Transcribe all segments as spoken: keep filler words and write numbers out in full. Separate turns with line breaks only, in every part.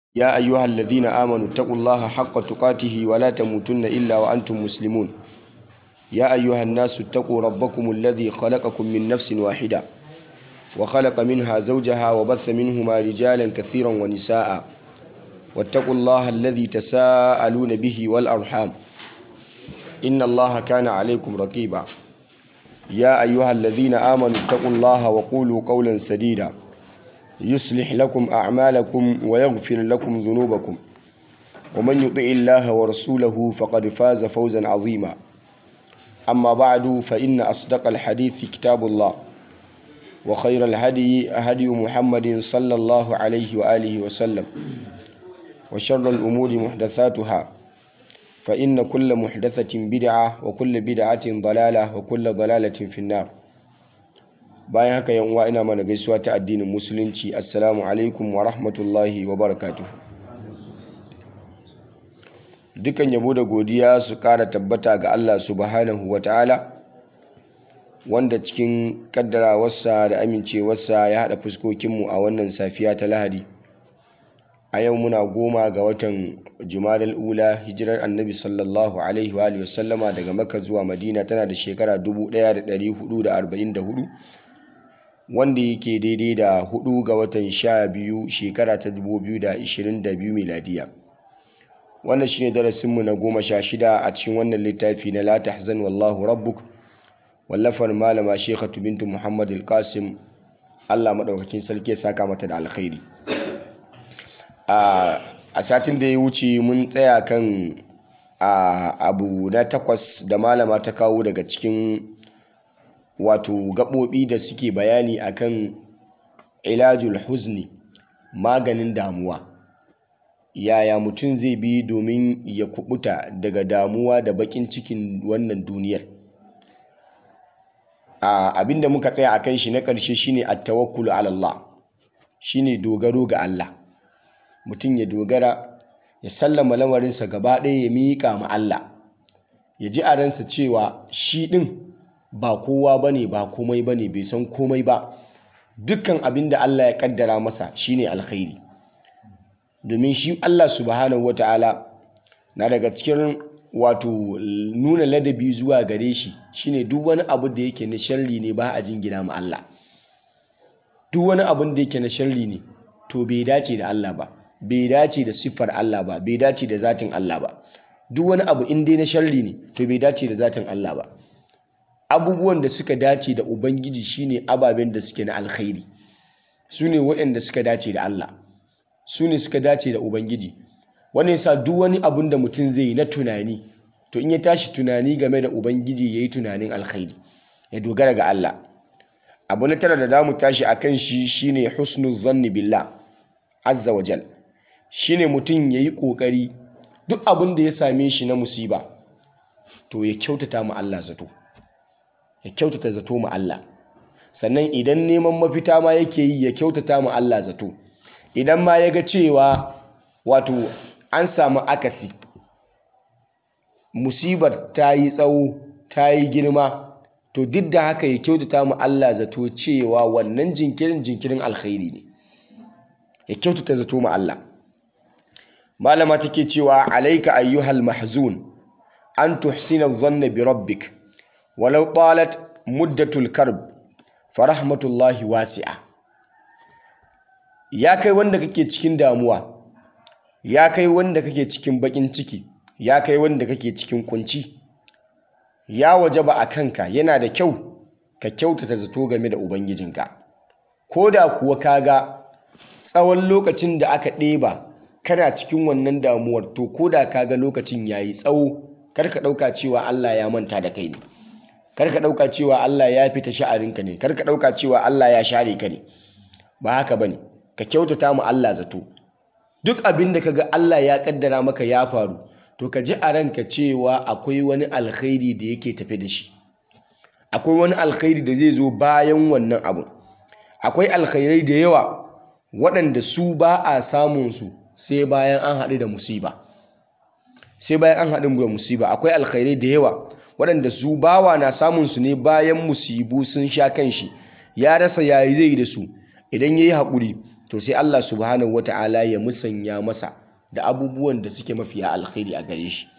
يا أيها الذين آمنوا اتقوا الله حق تقاته ولا تموتن إلا وأنتم مسلمون يا أيها الناس اتقوا ربكم الذي خلقكم من نفس واحدة وخلق منها زوجها وبث منهما رجالا كثيرا ونساء واتقوا الله الذي تساءلون به والأرحام إن الله كان عليكم رقيبا يا أيها الذين آمنوا اتقوا الله وقولوا قولا سديدا يصلح لكم أعمالكم ويغفر لكم ذنوبكم ومن يطع الله ورسوله فقد فاز فوزا عظيما أما بعد فإن أصدق الحديث كتاب الله وخير الهدي هدي محمد صلى الله عليه وآله وسلم وشر الأمور محدثاتها فإن كل محدثة بدعة وكل بدعة ضلالة وكل ضلالة في النار. bayan haka yan uwa ina mana gaisuwa ta addinin musulunci, assalamu alaikum wa rahmatullahi wa barakatuh. Dukan yabo da godiya su kara tabbata ga Allah subhanahu wa ta'ala wanda cikin kaddarawarsa da amincewarsa ya haɗa fuskokinmu a wannan safiya ta Lahadi. A yau muna goma ga watan Jumadal Ula, hijirar Annabi sallallahu alaihi wa alihi wasallama daga Makka zuwa Madina tana da shekara dubu ɗaya da ɗari hudu da arba'in da hudu, wanda yake daidai da hudu ga watan sha biyu shekara ta dubu biyu da ishirin da biyu miladiya. Wannan shine darasinmu na goma sha shida a cikin wannan littafi na La Tahzan Wallahu Rabbuk, wallafar malama Shekatu bintu Muhammad al-Qasim, Allah maɗaukakin sarki ya saka mata da alkhairi. A satin da ya wuce mun tsaya kan abu na takwas da malama ta kawo daga cikin wato gaɓoɓi da suke bayani akan ilajul huzni, maganin damuwa. Yaya mutum zai bi domin ya kubuta daga damuwa da bakin cikin wannan duniyar. Abinda muka tsaya akan shi na ƙarshe shine at-tawakkulu ala Allah, shine dogaro ga Allah. Mutum ya dogara, ya sallama lamarinsa gaba ɗaya, ya miƙa ma Allah, ya ji a ransa cewa shi ɗin ba kowa bane, ba komai bane, bai san komai ba. Dukkan abin da Allah ya kaddara masa shine alkhairi, domin shi Allah subhanahu wata'ala na daga cikin wato nuna ladabi zuwa gare shi shine duk wani abu da yake na sharri ne ba a jingina ma Allah. Duk wani abin da yake na sharri ne to bai dace da Allah ba, bai dace da siffar Allah ba, bai dace da zatin Allah ba. Duk wani abu in dai na sharri ne to bai dace da zatin Allah ba. Abubuwan da suka dace da Ubangiji shine ababen da suke na alkhairi, su ne waɗanda suka dace da Allah, su ne suka dace da Ubangiji. Wannan yasa duk wani abun da mutum zai yi na tunani, to in ya tashi tunani game da Ubangiji ya yi tunanin alkhairi, ya dogara ga Allah. Abu na tara da za mu tashi a kan shi shine husnul zanni billah azza wa jal. Shine mutum ya yi ƙoƙari duk abin da ya same shi na musiba to ya kyautata ma Allah zato, ya kyautata zato ma Allah. Sannan idan neman mafita ma yake yi, ya kyautata ma Allah zato. Idan ma ya ga cewa wato an samu akasi, musibar ta yi tsawo, ta yi girma, to duk da haka ya kyautata ma Allah zato cewa wannan jinkirin jinkirin alkhairi ne, ya kyautata zato ma Allah. Malama take cewa alaika ayyuhal mahzun an tuhsina dhanna bi rabbik walau talat muddatul karb fa rahmatullahi wasi'a. Ya kai wanda kake cikin damuwa, ya kai wanda kake cikin bakin ciki, ya kai wanda kake cikin kunci, ya wajaba a kanka, yana da kyau ka kyautata zato game da Ubangijinka. Ko da kuwa kaga tsawon lokacin da aka ɗeba kana cikin wannan damuwar, to ko da kaga lokacin yayi tsawo, kar ka ɗauka cewa Allah ya manta da kai ne, kar ka ɗauka cewa Allah ya fita sha'arinka ne, kar ka ɗauka cewa Allah ya share ka ne. Ba haka bane, ka kyautata mu Allah zato. Duk abin da kaga Allah ya kaddara maka ya faru, to ka ji a ranka cewa akwai wani alkhairi da yake tafe da shi, akwai wani alkhairi da zai zo bayan wannan abu. Akwai alkhairai da yawa waɗanda su ba a samun su sai bayan an haɗu da musiba, sai bayan an haɗu da musiba. Akwai alkhairai da yawa waɗanda su bawa na samun su ne bayan musibu sun sha kan shi, ya rasa yayi zai da su. Idan yayi haƙuri to sai Allah subhanahu wata'ala ya musanya masa da abubuwan da suke mafiya alkhairi a gare shi.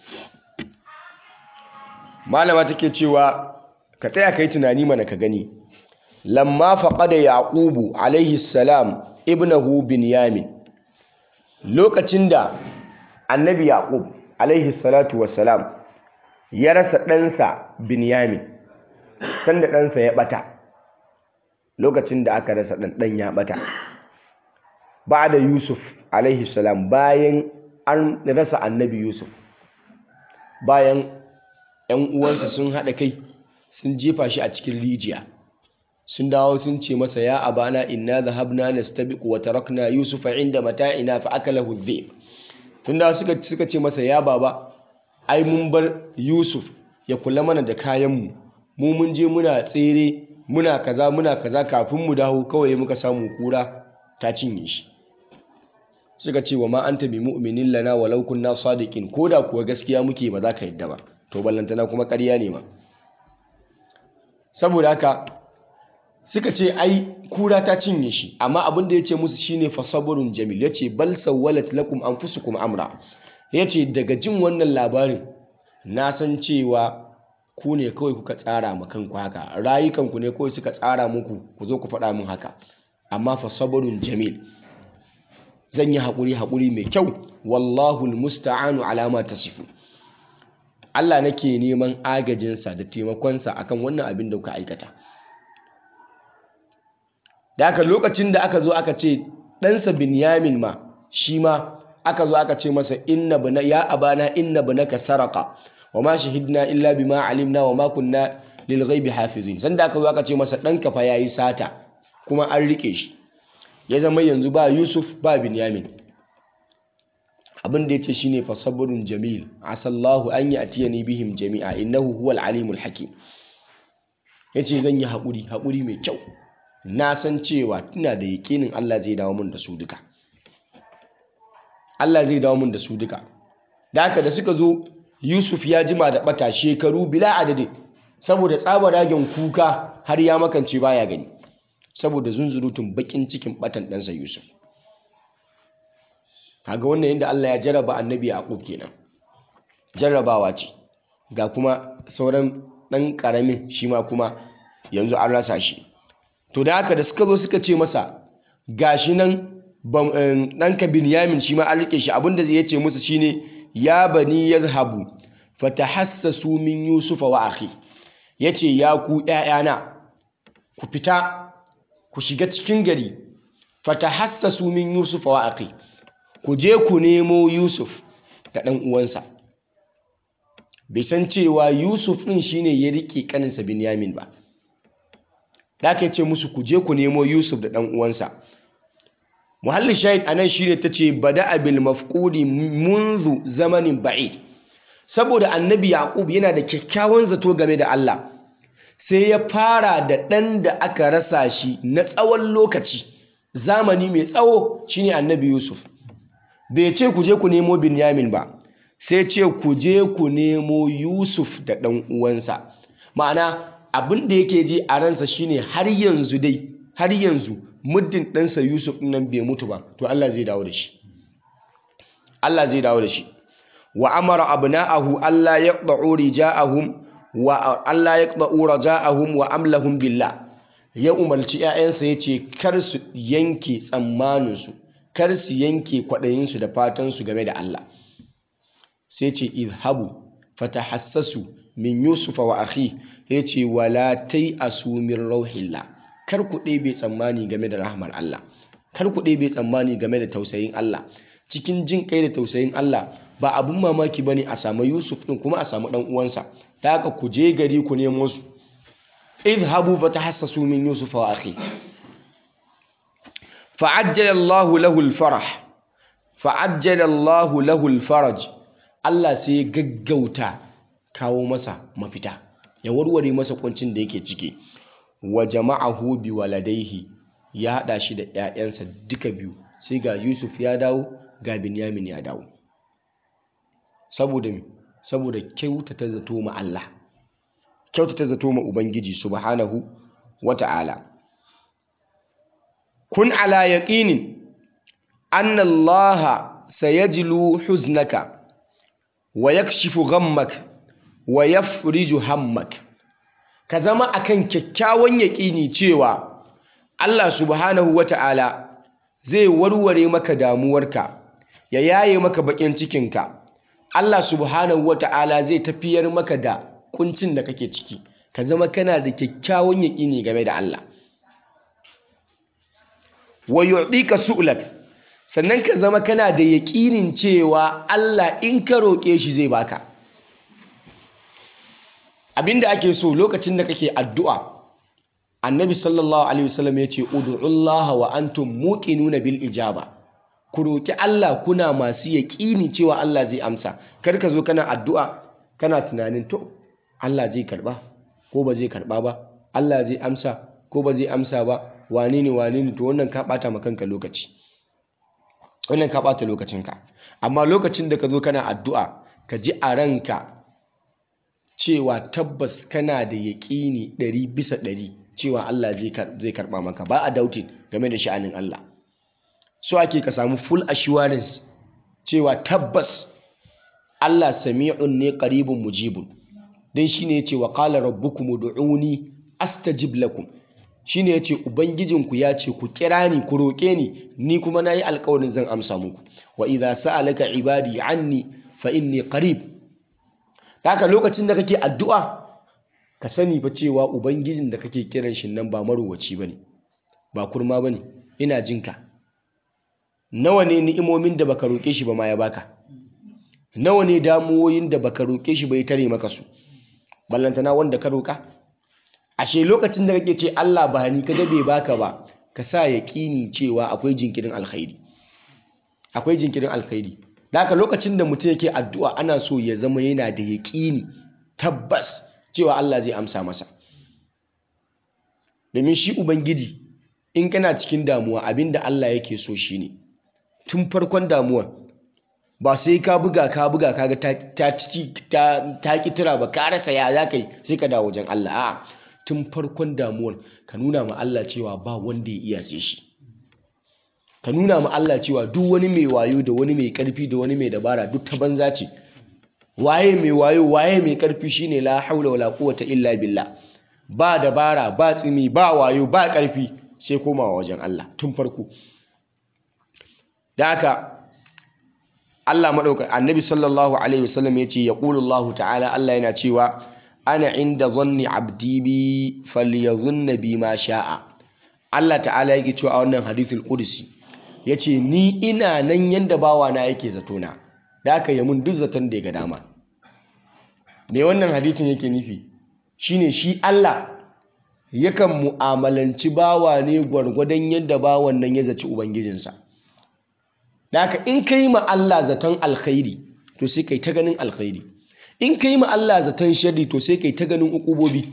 Malama take cewa ka tsaya kai tunani mana ka gani, lamma faqada yaqubu alaihi salam ibnahu binyamin, lokacin da annabi yaqub alaihi salatu wassalam ya rasa ɗansa binyamin, sanda ɗansa ya ɓata, lokacin da aka rasa ɗan ɗan ya ɓata, ba da yusuf alaihi salam, bayan an rasa annabi yusuf, bayan 'yan uwansa sun haɗa kai sun jefa shi a cikin rijiya, sun dawo sun ce masa ya abana inna dhahabna nastabiqu wa tarakna yusufa inda mata'ina fa akalahu dhib. Tun da suka suka ce masa ya baba, ai mun bar yusuf ya kula mana da kayanmu, mu mun je muna tsere muna kaza muna kaza, kafin mu dawo kawai muka samu kura ta cinye shi. Suka ce wa ma anta bi mu'minin lana walau kunna sadiqin, koda kuwa gaskiya muke ba za ka yadda ba, to ballantana kuma ƙarya ne ma. Saboda haka suka ce ai kura ta cinye shi, amma abin da ya ce musu shine fasaburun jamil, ya ce bal sawwalat lakum anfusukum amra, ya ce daga jin wannan labarin na san cewa ku ne kawai kuka tsara ma kanku haka, rayukanku ne kawai suka tsara muku ku zo ku faɗa min haka, amma fasaburun jamil, zan yi haƙuri haƙuri mai kyau, wallahu almusta'anu ala ma tasifu, Allah nake neman agajinsa da taimakonsa akan wannan abin da kuka aikata. Da aka lokacin da aka zo aka ce ɗansa Binyamin ma shi ma aka zo aka ce masa inna bana ya abana inna banaka saraka wa ma shahidna illa bima alimna wa ma kunna lil ghaibi hafizin. Sanda aka zo aka ce masa ɗanka fa yayi sata kuma an rike shi, ya zama yanzu ba Yusuf ba Binyamin. Abin da yace shine fa sabrun jamil asallahu an ya'tiyani bihim jami'a innahu huwal alimul hakim. Yace zan yi haƙuri haƙuri mai kyau, na san cewa ina da yaƙinin Allah zai dawo mun da su duka, Allah zai dawo mun da su duka. Da haka da suka zo Yusuf ya jima da ɓata shekaru bila adadin, saboda tsabar ragen kuka har ya makance baya gani, saboda zunzurutun bakin cikin ɓatan ɗansa Yusuf. Kaga wannan yadda Allah ya jarraba annabi Yaqub kenan, jarrabawa ce, ga kuma sauran ɗan ƙaramin shi ma kuma yanzu an rasa shi. To da haka da suka zo suka ce masa gashi nan ɗanka Binyamin shi ma an rike shi, abinda zai ce musu shine ya bani yadhhabu fatahassasu min yusufa wa akhi, yace ya ku ƴaƴana ku fita ku shiga cikin gari, fatahassasu min yusufa wa akhi, ku je ku nemo Yusuf da ɗan uwansa. Bai san cewa Yusuf ɗin shine ya rike kaninsa Binyamin ba. Da aka ce musu ku je ku nemo Yusuf da ɗan uwansa. Muhallin shahid anan shine tace bada bil mafqudi munzu zamanin ba'id. Saboda annabi Yaqub yana da kyakkyawan zato game da Allah, sai ya fara da ɗan da aka rasa shi na tsawon lokaci, zamani mai tsawo, shine annabi Yusuf. Bai ce ku je ku nemo Binyamin ba, sai ce ku je ku nemo Yusuf da ɗan uwansa. Ma'ana abin da yake ji a ransa shine har yanzu dai har yanzu muddin ɗansa Yusuf nan bai mutu ba, to Allah zai dawo da shi, Allah zai dawo da shi. Wa amara abna'ahu alla yaqta'u rija'ahum wa alla yaqta'u raja'ahum wa amlahum billah. Ya umarci 'ya'yansa yace kar su yanke tsammaninsu, kar su yanke kwaɗayinsu da fatansu game da Allah. Sai ce idhabu fatahassasu min yusufa wa akhi, yace wala tai'asu min rauhillah, kar ku ɗebe tsammani game da rahmar Allah, kar ku ɗebe tsammani game da tausayin Allah. Cikin jin kai da tausayin Allah ba abun mamaki bane a samu Yusuf ɗin kuma a samu ɗan uwansa. Ta haka ku je gari ku nemo su. idhabu fatahassasu min yusufa wa akhi. fa'ajjala Allahu lahu al-farah fa'ajjala Allahu lahu al-faraj. Allah sai ya gaggauta kawo masa mafita, ya warware masa kuncin da yake ciki. Wa jama'ahu bi waladaihi, ya hada shi da ƴaƴansa duka biyu, sai ga Yusuf ya dawo ga Binyamin ya dawo. Saboda saboda kyautata zato ma Allah, kyautata zato ma Ubangiji subhanahu wata'ala. Kun ala yaqinin anna Allah sayajlu huznaka wa yakshifu ghammak wa yafriju hammak. Ka zama akan kyakkyawan yaƙini cewa Allah subhanahu wata'ala zai warware maka damuwarka, ya yaye maka bakin cikinka. Allah subhanahu wata'ala zai tafiyar maka da kuncin da kake ciki. Ka zama kana da kyakkyawan yaƙini game da Allah. Wa yu'tika su'lak, sannan ka zama kana da yaƙinin cewa Allah in ka roƙe shi zai baka. Abinda ake so lokacin da kake addu'a, Annabi sallallahu alaihi wasallam ya ce ud'ullaha wa antum muqinuna bil ijaba. Ku roƙi Allah kuna masu yaƙini cewa Allah zai amsa. Kar ka zo kana addu'a kana tunanin to Allah zai karba ko ba zai karba ba, Allah zai amsa ko ba zai amsa ba, wane ne wane ne, to wannan ka bata maka kanka lokaci. Wannan ka bata lokacinka. Amma lokacin da ka zo kana addu'a, ka ji a ranka cewa tabbas kana da yaƙini ɗari bisa ɗari cewa Allah zai karɓa maka, ba a doubting game da sha'anin Allah. So ake ka samu full assurance cewa tabbas Allah sami'un ne qaribun mujibun. Dan shine yace wa qala rabbukum ud'uni astajib lakum. Shine yace ubangijinku ya ce ku kira ni ku roƙe ni, ni kuma nayi alƙawarin zan amsa muku. Wa idza sa'alaka ibadi anni fa inni qarib. Haka lokacin da kake addu'a, ka sani fa cewa ubangijin da kake kiran shi nan ba maruwaci bane, ba kurma bane, ina jinka. Nawa ne ni'imomin da baka roƙe shi ba ma ya baka? Nawa ne damuwoyin da baka roƙe shi ba ya tare maka su? Ballantana wanda ka roƙa? Ashe lokacin da kake ce Allah ba ni kaga bai baka ba, ka sa yaƙini cewa akwai jinkirin alkhairi. Akwai jinkirin alkhairi. Haka lokacin da mutum yake addu'a ana so ya zama yana da yaƙini tabbas cewa Allah zai amsa masa. Domin shi Ubangiji in kana cikin damuwa, abinda Allah yake so shine tun farkon damuwar ba sai ka buga ka buga kaga ta ta ta ta kitira ba, ka rasa ya za kai sai ka dawo wajen Allah. A'a, tun farkon damuwar ka nuna ma Allah cewa ba wanda ya iya sai shi. Ka nuna ma Allah cewa duk wani mai wayo da wani mai karfi da wani mai dabara duk ta banza ce. Waye mai wayo waye mai karfi shine la haula wala quwwata illa billah. Ba dabara ba tsimi ba wayo ba karfi sai komawa wajen Allah tun farko. Da haka Allah madauka Annabi sallallahu alaihi wasallam yace yaqulu Allah ta'ala, Allah yana cewa ana inda dhanni abdi bi falyadhunna bi ma sha'a. Allah ta'ala yake cewa a wannan hadithul qudsi yace ni ina nan yanda bawa na yake zato na, da haka ya mun duk zaton da ya ga dama. Me wannan hadithin yake nufi shine shi Allah yakan mu'amalanci bawa ne gwargwadon yadda bawan nan ya zaci ubangijinsa. Da haka in kai ma Allah zaton alkhairi to sai kai ta ganin alkhairi, in kai ma Allah zaton sharri to sai kai ta ganin ukubobi.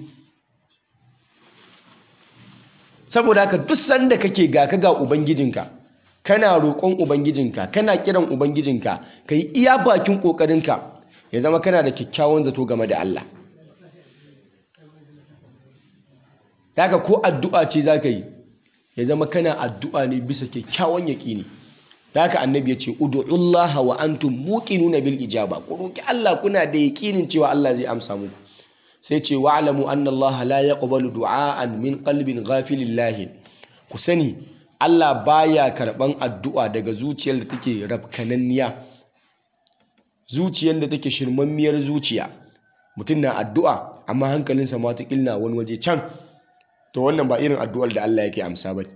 Saboda haka duk sanda kake ga ka ga ubangijinka, kana roƙon ubangijinka, kana kiran ubangijinka, kai iya bakin ƙoƙarinka ya zama kana da kyakkyawan zato game da Allah. Daga ko addu'a ce za ka yi ya zama kana addu'a ne bisa kyakkyawan yaƙini. Daga annabi ya ce ud'ullaha wa antum muqinuna bil ijaba. Ku roki Allah kuna da yaƙinin cewa Allah zai amsa muku. Sai ce wa'lamu anna Allah la yaqbalu du'aan min qalbin ghafilin lahin. Ku sani Allah baya karban addu'a daga zuciyar da take rabkananniya, zuciyar da take shirmammiyar zuciya. Mutum na addu'a amma hankalinsa ma ta kilna wani waje can, to wannan ba irin addu'ar da Allah yake amsa ba.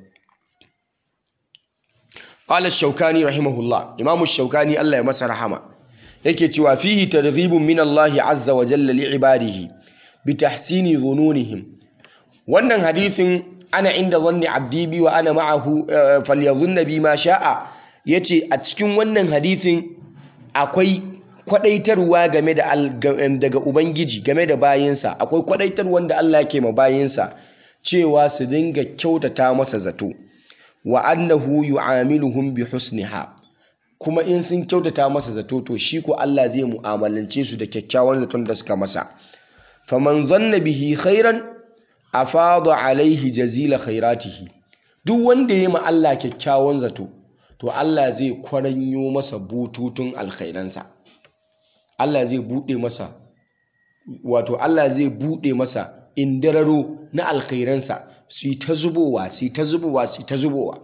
Qala ash-Shawkani rahimahullah, Imam ash-Shawkani Allah ya masa rahama yake cewa fihi targhibun min Allah azza wa jalla li ibadihi bi tahsini dhununihim. Wannan hadithin ana inda zanni abdi bi wa ana ma'ahu falyadhunna bi ma sha'a, yace a cikin wannan hadithin akwai kwadaitarwa game da daga ubangiji game da bayinsa, akwai kwadaitarwa da Allah yake ma bayinsa cewa su dinga kyautata masa zato, wa annahu yu'amiluhum bi husniha, kuma in sun kyautata masa zato to shi ko Allah zai mu'amalance su da kyakkyawan zaton da suka masa. Faman zanna bihi khairan afada alaihi jazila khairatihi. Duk wanda ya ma Allah kyakkyawan zato to Allah zai kwaranyo masa bututun alkhairansa. Allah zai buɗe masa wato Allah zai buɗe masa indararo na alkhairansa su yi ta zubowa su yi ta zubowa su yi ta zubowa.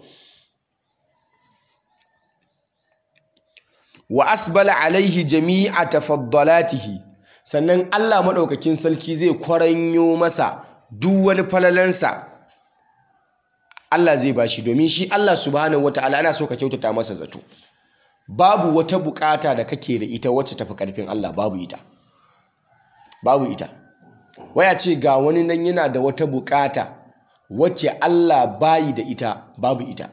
Wa asbala alaihi jami'a tafaddalatihi, sannan Allah maɗaukakin sarki zai kwaranyo masa duk wani falalansa Allah zai bashi, domin shi Allah subhanahu wata'ala ana so ka kyautata masa zato. Babu wata bukata da kake da ita wacce tafi karfin Allah, babu ita babu ita waya ce ga wani nan yana da wata bukata wacce Allah bayi da ita, babu ita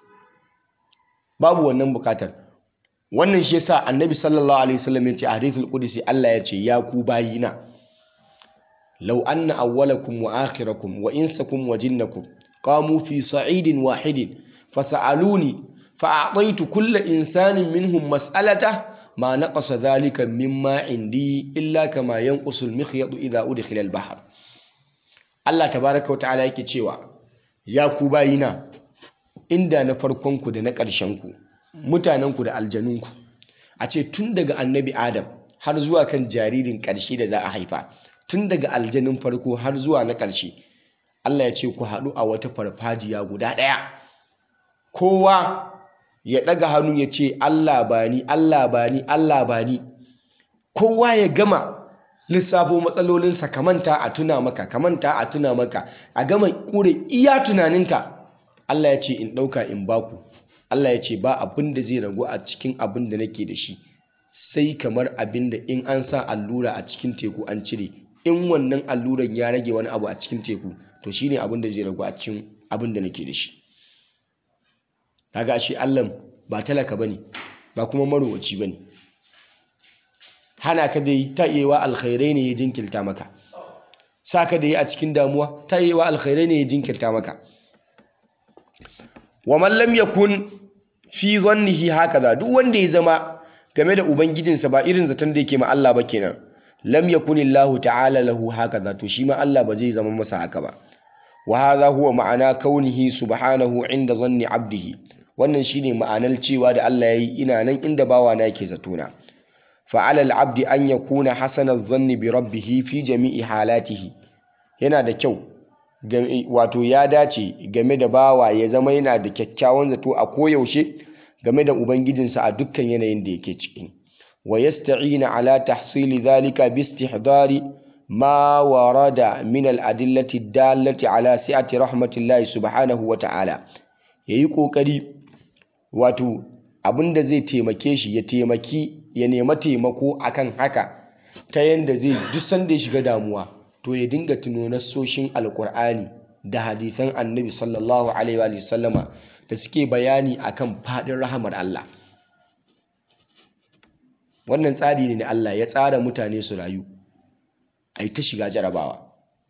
babu wannan bukatar. Wannan shi yasa annabi sallallahu alaihi wasallam ya ce a hadithul qudsi Allah ya ce ya ku bayina law anna awwalakum wa akhirakum wa insakum wa jinnakum qamu fi sa'idin wahidin fasa'aluni fa'ataitu kulla insanin minhum mas'alata ma naqasa dhalika mimma indi illa kama yanqusu al-mikhyatu idha udkhila al-bahr. Allah tabaaraka wa ta'ala yake cewa ya ku bayina, inda na farkon ku da na ƙarshen ku, mutanen ku da aljanun ku, a ce tun daga annabi Adam har zuwa kan jaririn ƙarshe da za a haifa, tun daga aljanin farko har zuwa na ƙarshe, Allah ya ce ku haɗu a wata farfajiya guda ɗaya, kowa ya ɗaga hannu ya ce Allah bani Allah bani Allah bani, kowa ya gama lissafo matsalolinsa, kamanta a tuna maka kamanta a tuna maka a gama ƙure iya tunaninka. Allah ya ce in ɗauka in baku. Allah ya ce ba abin da zai ragu a cikin abin da nake da shi sai kamar abin da in an sa allura a cikin teku an cire, in wannan alluran ya rage wani abu a cikin teku, to shine abin da zai ragu a cikin abin da nake da shi. Kaga shi Allah ba talaka bane, ba kuma marowaci bane. Hana ka dai ta yewa alkhairai ne ya jinkirta maka, saka da yi a cikin damuwa ta yewa alkhairai ne ya jinkirta maka. Wa man lam yakun fi dhannihi hakaza, duk wanda ya zama game da ubangijinsa ba irin zaton da yake ma Allah ba kenan, lam yakunillahu ta'ala lahu hakaza, to shi ma Allah ba zai zama masa haka ba. Wa hadha huwa ma'ana kaunihi subhanahu inda dhanni abdihi, wannan shine ma'anar cewa da Allah yayi ina nan inda bawa na yake zatona. Fa 'ala al-'abdi an yakuna hasana adh-dhanni bi rabbih fi jami'i halatihi, yana da kyau wato ya dace game da bawa ya zama yana da kyakkyawan zato a koyaushe game da ubangijinsa a dukkan yanayin da yake ciki. Wa yasta'ina ala tahsili dhalika bi istihdari ma warada min al-adillati dallati ala si'ati rahmatillahi subhanahu wa ta'ala, yayi kokari wato abinda zai taimake shi ya taimaki ya nema taimako akan haka, ta yanda zai duk sanda ya shiga damuwa to ya dinga tuno nassoshin alkur'ani da hadisan annabi sallallahu alaihi wa sallama da suke bayani akan fadin rahamar Allah. Wannan tsari ne na Allah, ya tsara mutane su rayu ai ta shiga jarabawa.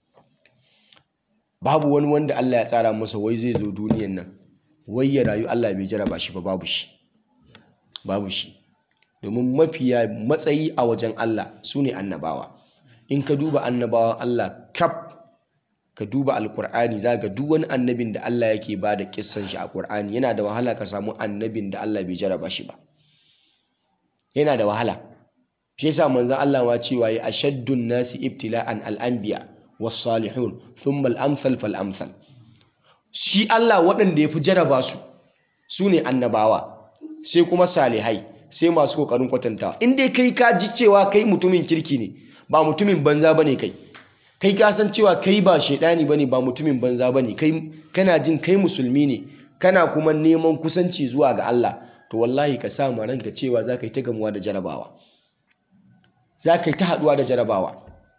Babu wani wanda Allah ya tsara masa wai zai zo duniyan nan wai ya rayu Allah bai jaraba shi ba, babu shi babu shi domin mafiya matsayi a wajen Allah su ne annabawa. In ka duba annabawan Allah kaf, ka duba alkur'ani, za ga duk wani annabin da Allah yake ba da kissan shi a Qur'ani yana da wahala ka samu annabin da Allah bai jaraba shi ba, yana da wahala. Shi yasa manzon Allah ma cewa ya ashaddun nasi ibtila'an al-anbiya was-salihun thumma al-amsal fal-amsal. Shi Allah waɗanda ya fi jaraba su su ne annabawa, sai kuma salihai, sai masu kokarin kwatantawa. In dai kai ka ji cewa kai mutumin kirki ne, ba mutumin banza bane kai kai ka san cewa kai ba shedani bane, ba mutumin banza bane kai, kana jin kai musulmi ne, kana kuma neman kusanci zuwa ga Allah, to wallahi ka sa ma ranka cewa za ka yi ta gamuwa da jarabawa, za ka yi ta haduwa da jarabawa.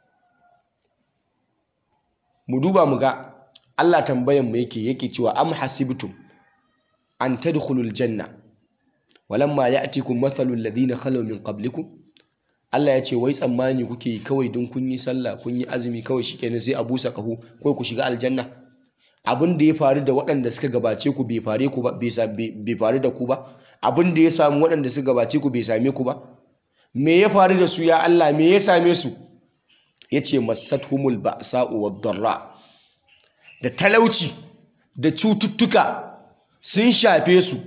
Mu duba mu ga Allah tambayan mu yake yake cewa am hasibtum an tadkhulul janna walamma ya'tikum mathalul ladina khalaw min qablikum. Allah ya ce wai tsammani kuke yi kawai don kun yi sallah kun yi azumi kawai shikenan sai a busa kahu kawai ku shiga aljanna? Abin da ya faru da waɗanda suka gabace ku bai fare ku ba, bai faru da ku ba. Abin da ya samu waɗanda suka gabace ku bai same ku ba. Me ya faru da su ya Allah, me ya same su? Yace massatuhumul ba'sa'u wad-dharra, da talauci da cututtuka sun shafe su,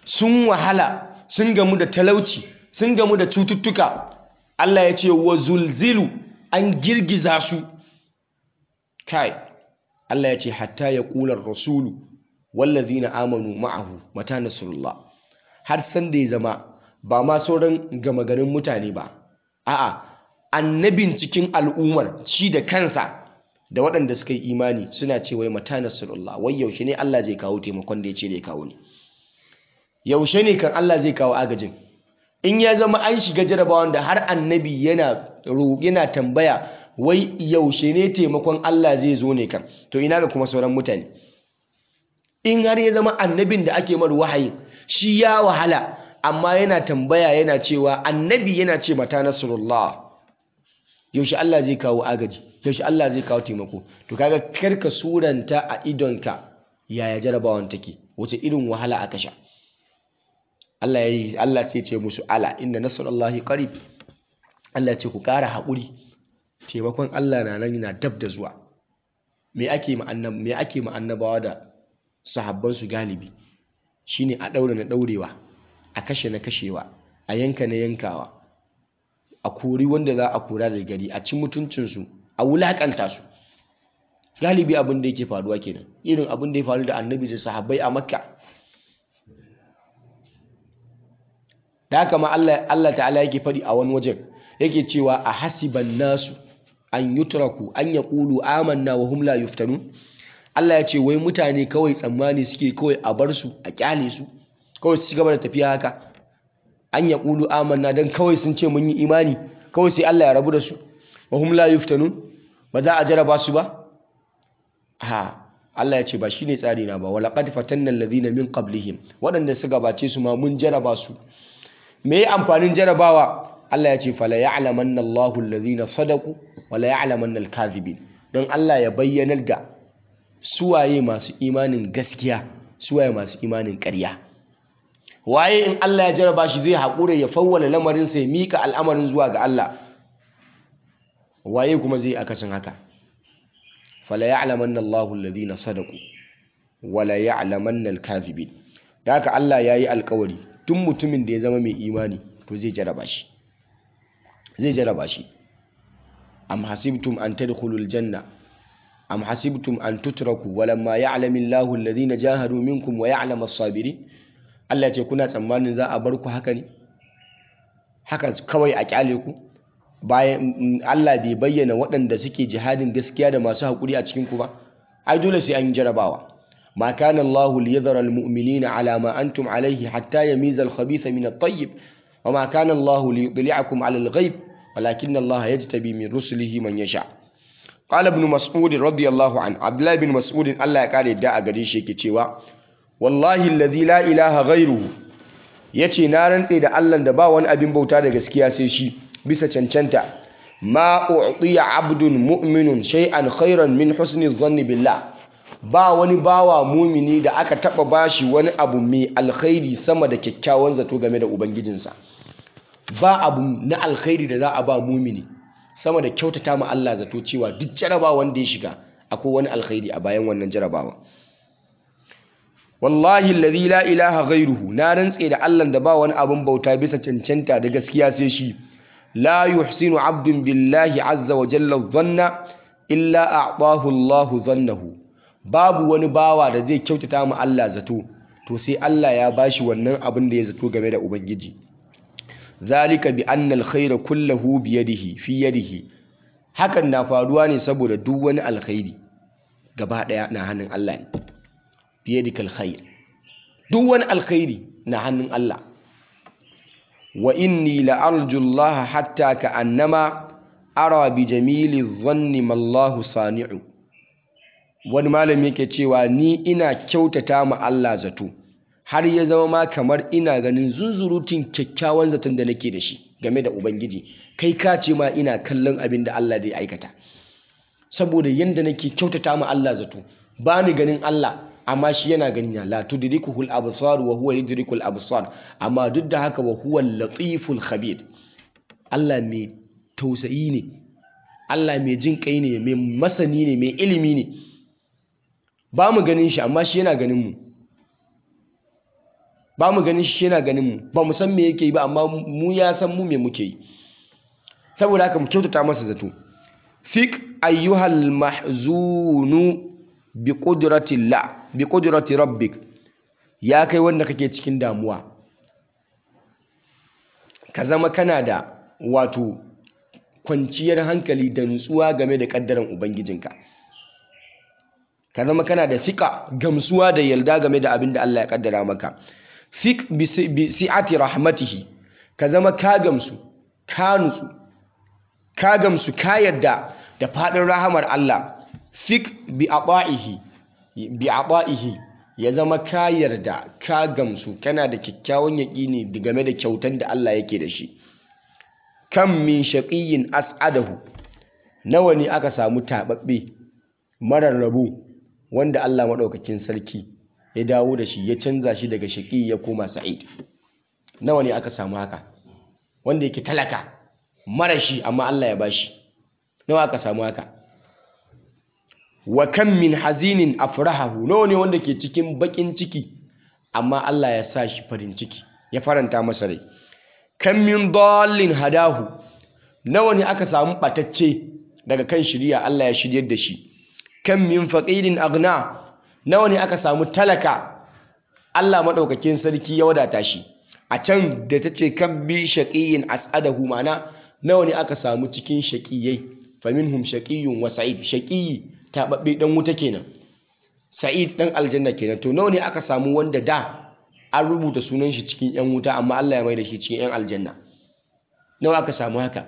sun wahala, sun gamu da talauci, sun gamu da cututtuka. Allah ya ce wa zulzilu, an girgiza su. Kai, Allah ya ce hatta ya ƙular rasulu wallazina amanu ma'ahu mata nasrullah. Har san da ya zama ba ma sauran gama garin mutane ba, a'a annabin cikin al'ummar shi da kansa da waɗanda suka yi imani suna ce wai mata nasrullah, wai yaushe ne Allah zai kawo taimakon da ya ce da ya kawo ne, yaushe ne kan Allah zai kawo agajin. In ya zama an shiga jarabawan da har annabi yana yana tambaya wai yaushe ne taimakon Allah zai zo ne kan, to ina ga kuma sauran mutane. In har ya zama annabin da ake mar wahayin shi ya wahala amma yana tambaya yana cewa annabi yana ce mata nasrullah, yaushe Allah zai kawo agaji, yaushe Allah zai kawo taimako. To kaga karka suranta a idonka yaya jarabawan take, wace irin wahala aka sha. Allah ya yi Allah sai ce musu ala inna nasrullahi qarib. Allah ya ce ku ƙara haƙuri, taimakon Allah na nan yana dab da zuwa. Me ake ma annab me ake ma annabawa da sahabban su galibi shine a daure na daurewa, a kashe na kashewa, a yanka na yankawa, a kori wanda za a kora daga gari, a ci mutuncin su, a wulakanta su. Galibi abin da yake faruwa kenan, irin abin da ya faru da annabi da sahabbai a Makka. Da haka ma Allah, Allah ta'ala yake faɗi a wani wajen yake cewa a hasiban nasu an yutraku an yaqulu amanna wa hum la yuftanun. Allah ya ce wai mutane kawai tsammani suke kawai a bar su, a kyale su kawai su gaba da tafiya haka, an yaqulu amanna dan kawai sun ce mun yi imani kawai sai Allah ya rabu da su, wa hum la yuftanun, ba za a jaraba su ba. Ha, Allah ya ce ba shine tsari na ba, walaqad fatanna alladhina min qablihim, waɗanda su gabace su ma mun jaraba su. Me yi amfanin jarabawa? Allah ya ce fala ya'lamanna Allahu alladhina sadaqu wala ya'lamanna al-kadhibin, don Allah ya bayyanar da suwaye masu imanin gaskiya, suwaye masu imanin ƙarya. Waye in Allah ya jaraba shi zai haƙura ya fawwala lamarin sa ya mika al'amarin zuwa ga Allah, waye kuma zai akasin haka. Fala ya'lamanna Allahu alladhina sadaqu wala ya'lamanna al-kadhibin. Da haka Allah yayi alƙawari tun mutumin da ya zama mai imani to zai jaraba shi, zai jaraba shi. Am hasibtum an tadkhulul janna am hasibtum an tutraku walamma ya'lamu Allahu alladhina jahadu minkum wa ya'lamu as-sabirin. Allah ce kuna tsammanin za a bar ku haka ne, haka kawai a kyale ku bayan Allah bai bayyana waɗanda suke jihadin gaskiya da masu haƙuri a cikin ku ba? Ai dole sai an jarabawa. ما كان الله ليذر المؤمنين على ما أنتم عليه حتى يميز الخبيث من الطيب وما كان الله ليطلعكم على الغيب ولكن الله يجتبي من رسله من يشاء. قال ابن مسعود رضي الله عنه، عبد الله بن مسعود الله قال يدعى قديش يكتشوا والله الذي لا إله غيره، yace na rantse da Allah da ba wani abin bauta da gaskiya sai shi bisa cancanta, ma u'tiya abdun mu'minun shay'an khairan min husni dhanni billah, ba wani bawa mumini da aka taba bashi wani abu mai alkhairi sama da kyakkyawan zato game da ubangijinsa. Ba abu na alkhairi da za a ba mumini sama da kyautata ma Allah zato cewa duk jarabawa wanda ya shiga akwai wani alkhairi a bayan wannan jarabawa. Wallahi alladhi la ilaha ghairuhu, na rantse da Allah da ba wani abun bauta bisa cancanta da gaskiya sai shi. La yuhsinu abdun billahi azza wa jalla dhanna illa a'tahu Allahu dhannahu. Babu wani bawa da zai kyautata ma Allah zato to sai Allah ya bashi wannan abin da ya zato game da ubangiji. Zalika bi anna al-khayra kulluhu bi yadihi fi yadihi. Hakan na faruwa ne saboda duk wani alkhairi gaba daya na hannun Allah ne. Bi yadikal khair. Duk wani alkhairi na hannun Allah. Wa inni la arju Allah hatta ka annama ara bi jamili dhanni ma Allahu sani'u. Wani malami yake cewa ni ina kyautata ma Allah zato har ya zama ma kamar ina ganin zunzurutun kyakkyawan zaton da nake da shi game da ubangiji, kai ka ce ma ina kallon abin da Allah zai aikata, saboda yanda nake kyautata ma Allah zato. Ba ni ganin Allah amma shi yana ganina. La tudrikuhul absar wa huwa yudrikul absar, amma duk da haka wa huwa latiful khabir. Allah mai tausayi ne, Allah mai jin kai ne, mai masani ne, mai ilimi ne. Ba mu ganin shi amma shi yana ganin mu. ba mu ganin shi yana ganin mu, ba mu san me yake yi ba amma mu ya san mu me muke yi. Saboda haka mu kyautata masa zato. Fik ayyuhal mahzunu bi qudratillah bi qudrati rabbik, ya kai wanda kake cikin damuwa, ka zama kana da wato kwanciyar hankali da nutsuwa game da kaddaran ubangijinka, ka zama kana da fika gamsuwa da yalda game da abin da Allah ya kaddara maka. Fik bi si'ati rahmatihi, ka zama ka gamsu ka nutsu ka gamsu ka yadda da faɗin rahamar Allah. Fik bi ata'ihi bi ata'ihi, ya zama ka yarda ka gamsu kana da kyakkyawan yaƙini game da kyautan da Allah yake da shi. Kam min shaqiyyin as'adahu, nawa ne aka samu taɓaɓɓe marar rabo wanda Allah maɗaukakin sarki ya dawo da shi, ya canza shi daga shaƙi ya koma sa'id. Nawa ne aka samu haka, wanda yake talaka mara shi amma Allah ya bashi? Nawa aka samu haka? Wa kam min hazinin afrahahu, nawa ne wanda ke cikin bakin ciki amma Allah ya sa shi farin ciki, ya faranta masa rai. Kam min dallin hadahu, nawa ne aka samu batacce daga kan shiriya Allah ya shiryar da shi. Kam min faqirin aghna, nawa ne aka samu talaka Allah madaukakin sarki ya wadata shi. A can da tace kam bi shaqiyyin as'adahu, mana nawa ne aka samu cikin shaqiyai, faminhum shaqiyyun wa sa'id, shaqiyyi taɓaɓɓe ɗan wuta kenan, sa'id ɗan aljanna kenan. To nawa ne aka samu wanda da an rubuta sunan shi cikin 'yan wuta amma Allah ya mai da shi cikin 'yan aljanna? Nawa aka samu haka?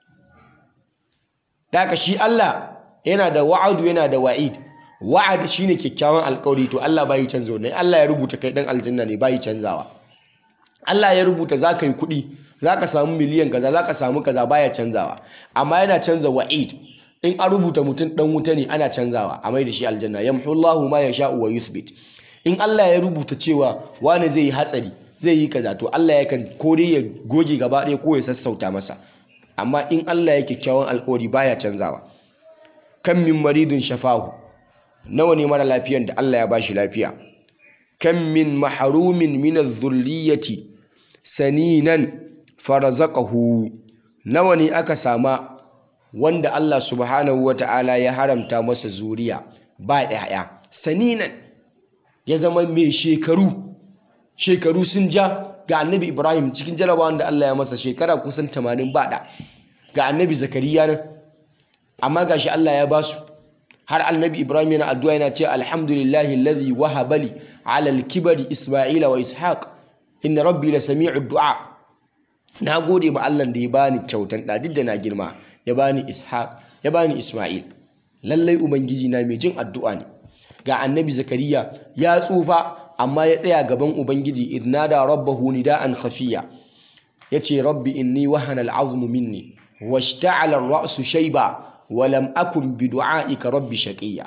Da haka shi Allah yana da wa'adu yana da wa'id. Wa'ad shine kyakkyawan alƙawari, to Allah bai canza wannan. Allah ya rubuta kai ɗan aljanna ne, bai canzawa. Allah ya rubuta za ka yi kuɗi, za ka samu miliyan kaza, za ka samu kaza, baya canzawa. Amma yana canza wa'id. In an rubuta mutum dan wuta ne ana canzawa a mai da shi aljanna. Yamhullahu ma yasha'u wa yuthbit. In Allah ya rubuta cewa wani zai yi hatsari, zai yi kaza, to Allah yakan ko dai ya goge gaba ɗaya ko ya sassauta masa. Amma in Allah ya kyakkyawan alƙawari baya canzawa. Kam min maridun shafahu, nawa ne mara lafiyan da Allah ya bashi lafiya. Kam min mahrumin min adh-dhulliyati saninan farazaqahu, nawa ne aka sama wanda Allah subhanahu wa ta'ala ya haramta masa zuriya ba ɗaya, saninan, ya zama mai shekaru shekaru sun ja. Ga annabi Ibrahim cikin jarabawan da Allah ya masa shekara kusan tamanin ba ɗa. Ga annabi Zakariya nan, amma gashi Allah ya basu. Har annabi Ibrahim yana addu'a yana ce alhamdulillahi alladhi wahaba li ala al-kibari Isma'ila wa Ishaq inna rabbi la sami'ud du'a. Na gode ma Allah da ya bani kyautan ɗa duk da na girma, ya bani Ishaq, ya bani Isma'il. Lallai ubangiji na mai jin addu'a ne. Ga annabi Zakariya ya tsufa amma ya tsaya gaban ubangiji, idnada rabbahu nida'an khafiya, yace rabbi inni wahana al'azmu minni washta'ala ar-ra'su shayba wa lam akun bi du'aika rabbi shaqiya.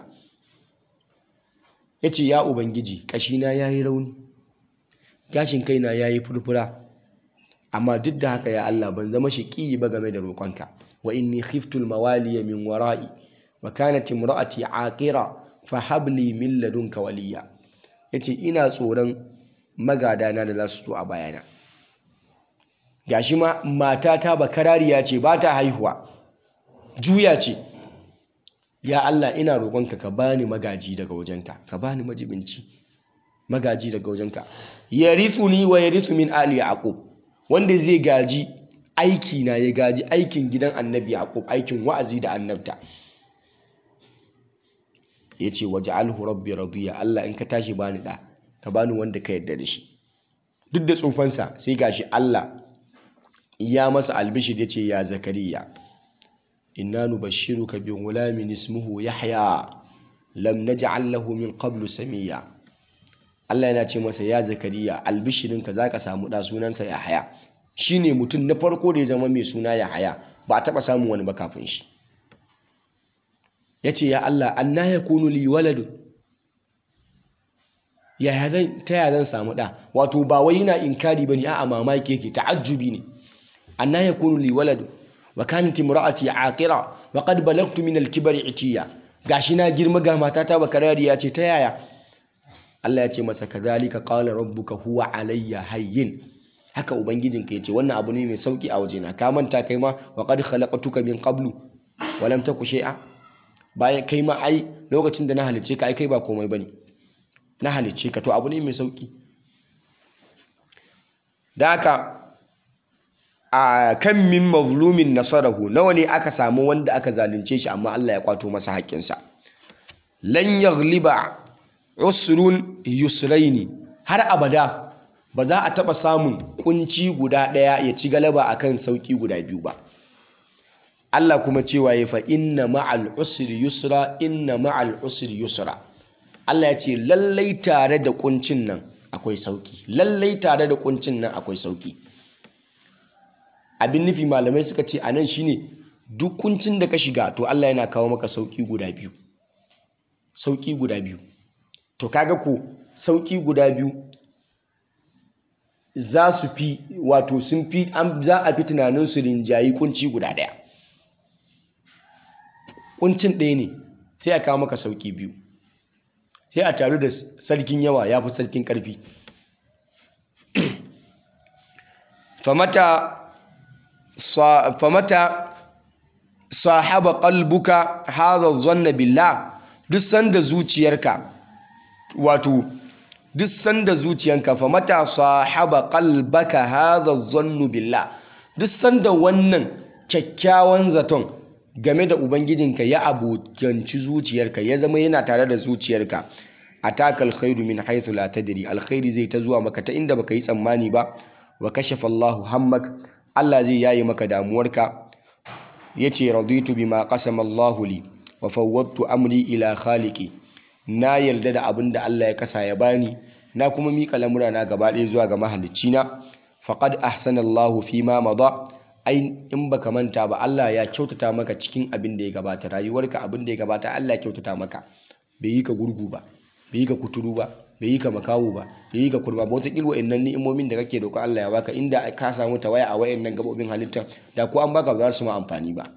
Yace ya ubangiji, kashina yayi rauni, gashin kaina yayi furfura, amma duk da haka ya Allah ban zama shaqi ba game da roƙonka. Wa inni khiftu al-mawaliya min wara'i wa kanat imra'ati aqira fa hab li min ladunka waliya. Yace ina tsoron magadana da za su zo a bayana. Gashi ma matata bakarariya ce, ba ta haihuwa, juya ce. Ya Allah ina roƙonka ka bani magaji daga wajenka, ka bani majibinci magaji daga wajenka. Yarithuni wa yarithu min ali yaqub, wanda zai gaji aiki na, ya gaji aikin gidan annabi yaqub, aikin wa'azi da annabta. Yace waj'alhu rabbi radiya, Allah in ka tashi bani da, ka bani wanda ka yarda da shi. Duk da tsufansa sai gashi Allah ya masa albishir, yace ya Zakariya inna nubashshiruka bi ghulamin ismuhu Yahya lam naj'al lahu min qablu samiya. Allah yana ce masa ya Zakariya, albishirinka zaka samu da sunansa Yahya. Shine mutum na farko da ya zama mai suna Yahya, ba a taba samun wani ba kafin shi. Yace ya Allah anna yakunu li waladun, ya zan ta ya zan samu da? Wato ba wai yana inkari bane, a'a mamaki yake, ta'ajjubi ne. Anna yakunu li waladun wa kanat imra'ati aqira wa qad balagtu min al-kibri itiya. Gashi na girma ga matata bakarariya ce, ta yaya? Allah ya ce masa kadhalika qala rabbuka huwa alayya hayyin, haka ubangijinka yace wannan abu ne mai sauki a wajena. Ka manta kai ma wa qad khalaqtuka min qablu wa lam taku shay'a, bayan kai ma ai lokacin da na halicce ka ai kai ba komai bane, na halicce ka, to abu ne mai sauki. Da haka a kan min mazlumin nasarahu, nawa ne aka samu wanda aka zalunce shi amma Allah ya kwato masa haƙƙinsa. Lan yaghliba usrun yusraini, har abada ba za a taɓa samun kunci guda ɗaya ya ci galaba akan sauƙi guda biyu ba. Allah kuma cewa ya fa inna ma'al usri yusra, inna ma'al usri yusra. Allah ya ce lallai tare da kuncin nan akwai sauƙi, lallai tare da kuncin nan akwai sauƙi. Abin nufi malamai suka ce anan shine duk kuncin da ka shiga to Allah yana kawo maka sauƙi guda biyu, sauƙi guda biyu. To kaga ko sauƙi guda biyu za su fi, wato sun fi, za a fi tunanin su rinjayi kunci guda ɗaya. Kuncin ɗaya ne sai a kawo maka sauƙi biyu, sai a taru da sarkin yawa ya fi sarkin ƙarfi. famata famata sahaba qalbuka hadha dhanna billah, duk sanda zuciyarka, wato duk sanda zuciyanka famata sahaba qalbaka hadha dhannu billah, duk sanda wannan kyakkyawan zaton game da ubangijinka ya abokanci zuciyarka, ya zama yana tare da zuciyarka, ataka alkhairu min haythu la tadri, alkhairi zai ta zuwa maka ta inda baka yi tsammani ba. Wa kashafa Allahu hammak, Allah zai yaye maka damuwarka. Yace raditu bima qasama Allahu li wa fawwadtu amri ila khaliqi, na yarda da abin da Allah ya kasa ya bani, na kuma mika lamura na gaba ɗaya zuwa ga mahaliccina. Faqad ahsana Allahu fima mada, ai in baka manta ba Allah ya kyautata maka cikin abin da ya gabata, rayuwarka abin da ya gabata Allah ya kyautata maka. Bai yi ka gurgu ba, bai yi ka kuturu ba, bai yi ka makawo ba, bai yi ka kurma ba. Wata kilwa innan ni'imomin da kake roƙo Allah ya baka, inda ka samu tawaya a wayannan gabobin halitta da ko an baka ba za su ma amfani ba.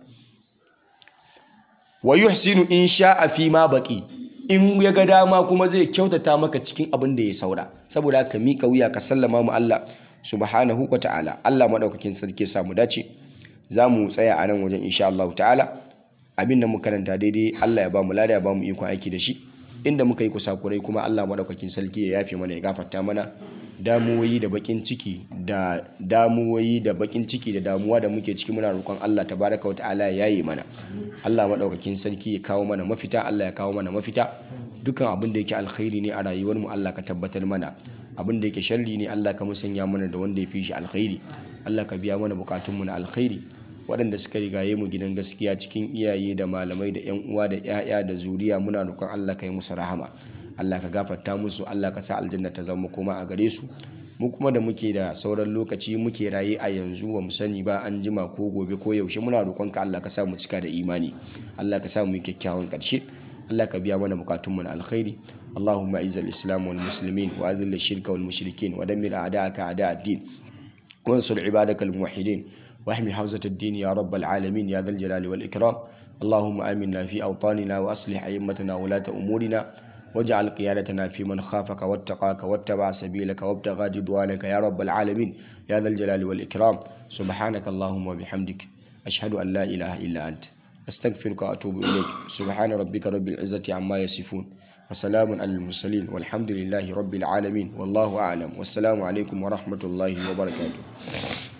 Wa yuhsinu in sha'a fi ma baqi, in ya ga dama kuma zai kyautata maka cikin abin da ya saura. Saboda ka mika wuya ka sallama mu Allah subhanahu wa ta'ala. Allah madaukakin sarki ya samu dace. Za mu tsaya a nan wajen insha Allah ta'ala. Abin da muka karanta daidai Allah ya ba mu lada, ya ba mu ikon aiki da shi. Inda muka yi kusakurai kuma Allah madaukakin sarki ya yafe mana, ya gafarta mana. Damuwoyi da bakin ciki da damuwoyi da bakin ciki da damuwa da muke ciki muna roƙon Allah tabaraka wa ta'ala ya yaye mana. Allah madaukakin sarki ya kawo mana mafita, Allah ya kawo mana mafita. Dukan abin da yake alkhairi ne a rayuwar mu Allah ka tabbatar mana, abin da yake sharri ne Allah ka musanya mana da wanda ya fi shi alkhairi. Allah ka biya mana bukatun mu na alkhairi. Waɗanda suka rigaye mu gidan gaskiya cikin iyaye da malamai da ƴan uwa da ƴaƴa da zuriya muna roƙon Allah ka yi musu rahama, Allah ka gafarta musu, Allah ka sa aljanna ta zama koma a gare su. Mu kuma da muke da sauran lokaci muke raye a yanzu ba mu sani ba an jima ko gobe ko yaushe, muna roƙon ka Allah ka sa mu cika da imani, Allah ka sa mu yi kyakkyawan ƙarshe. Allah ka biya mana bukatun mu na alkhairi. Allahumma izzil islam wal muslimin wa adhil ash-shirka wal mushrikin wa dammir a'da'aka a'da' ad-din wansur ibadakal muwahhidin واحمي حوزة الدين يا رب العالمين يا ذا الجلال والإكرام. اللهم آمنا في أوطاننا وأصلح أئمتنا ولاة أمورنا واجعل قيادتنا في من خافك واتقاك واتبع سبيلك وابتغى رضوانك يا رب العالمين يا ذا الجلال والإكرام. سبحانك اللهم وبحمدك أشهد أن لا إله إلا أنت أستغفرك وأتوب إليك. سبحان ربك رب العزة عما يصفون وسلام على المرسلين والحمد لله رب العالمين والله أعلم والسلام عليكم ورحمة الله وبركاته.